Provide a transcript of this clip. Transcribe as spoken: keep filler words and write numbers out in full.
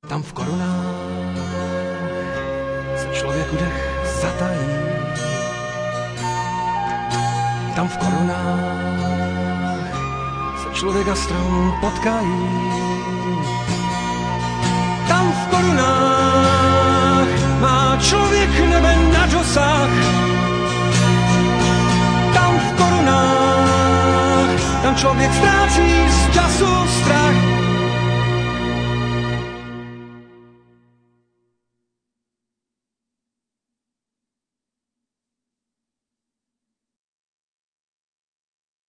Tam v korunách se člověku dech zatají. Tam v korunách se člověk a strom potkají. Tam v korunách má člověk nebe na dosah. Tam v korunách, tam člověk ztrácí z času strach.